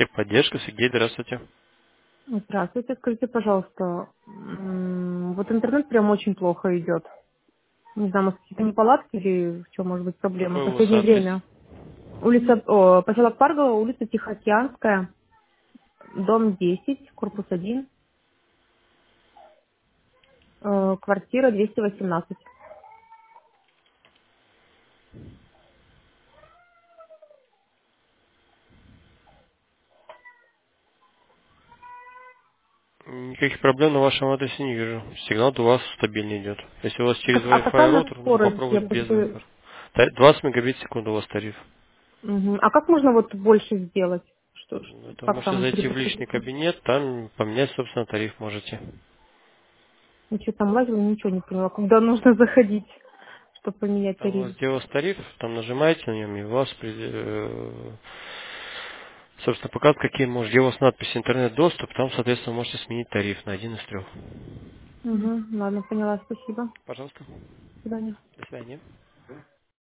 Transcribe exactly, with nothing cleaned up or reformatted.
Техподдержка, Сергей, здравствуйте. Здравствуйте, скажите, пожалуйста, м, вот интернет прям очень плохо идет. Не знаю, может, какие-то неполадки или в чем может быть проблема. В Какой у вас последнее адрес? время. Улица, о, поселок Парго, улица Тихоокеанская, дом десять, корпус один, э, квартира двести восемнадцать. Никаких проблем на вашем адресе не вижу. Сигнал у вас стабильно идет. Если у вас А, через как- а какая Wi-Fi у нас роутер, нужно скорость? Я попробовать без просто... Wi-Fi. Та- двадцать мегабит в секунду у вас тариф. Мгм. А как можно вот больше сделать? Что, Ну, что- это вы как можете там зайти в личный переподключиться? кабинет, там поменять, собственно, тариф можете. Ничего там лазила, ничего не поняла. Когда нужно заходить, чтобы поменять Там у тариф? вас делос тариф, там нажимаете на нем, и у вас, при- э, собственно, показывает, какие, может, где у вас надпись интернет-доступ, там, соответственно, можете сменить тариф на один из трех. Угу, ладно, поняла, спасибо. Пожалуйста. До свидания. До свидания.